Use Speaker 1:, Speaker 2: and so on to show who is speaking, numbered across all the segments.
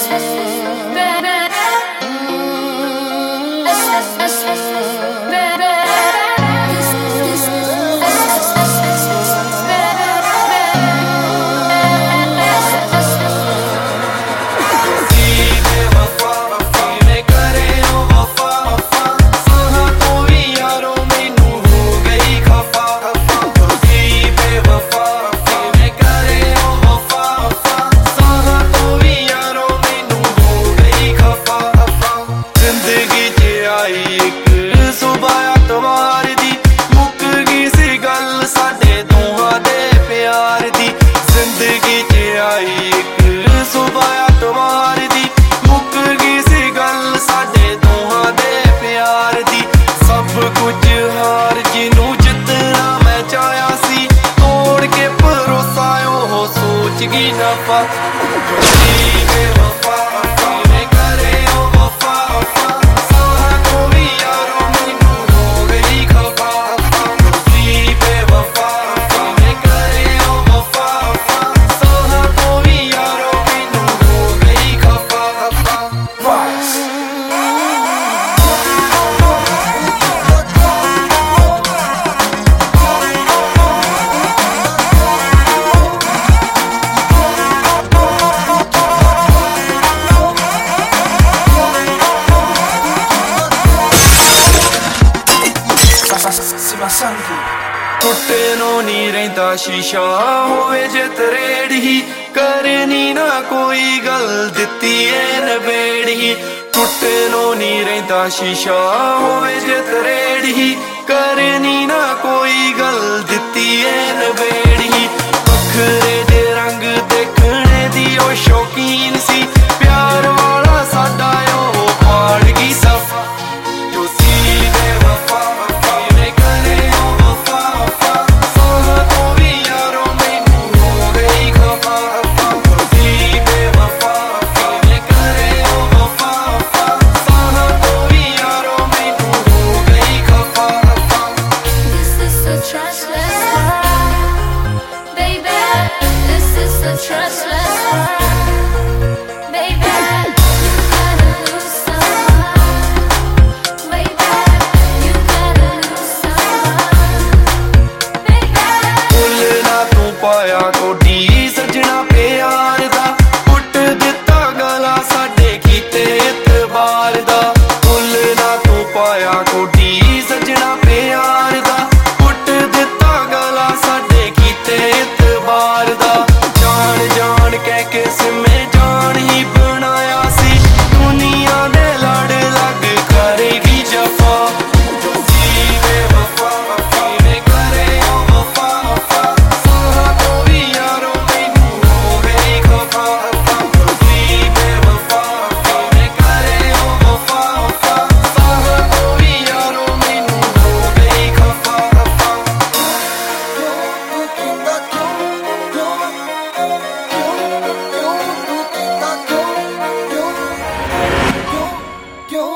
Speaker 1: ਟੁੱਟੇ ਨੂੰ ਨੀ ਰਹਿੰਦਾ ਸ਼ੀਸ਼ਾ ਹੋਵੇ ਜੇ ਤਰੇੜੀ ਕਰਨੀ ਨਾ ਕੋਈ ਗੱਲ ਦਿੱਤੀ ਏ ਨਵੇੜੀ ਟੁੱਟੇ ਨੂੰ ਨੀ ਰਹਿੰਦਾ ਸ਼ੀਸ਼ਾ ਹੋਵੇ ਜੇ ਤਰੇੜੀ ਕਰਨੀ ਨਾ ਕੋਈ ਗੱਲ ਦਿੱਤੀ ਏ ਨਵੇੜੀ ਵੱਖਰੇ ਜੇ ਰੰਗ ਦੇਖਣੇ ਦੀ ਉਹ ਸ਼ੌਕੀਨ ਸੀ ਪਿਆਰ ਵਾਲਾ ਸਾਡਾ ਉਹ ਪਾੜ ਗਈ ਸਫਾ ਜੋ ਸੀ ਬੇਵਫਾ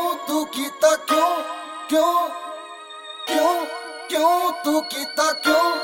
Speaker 2: क्यों तू कीता क्यों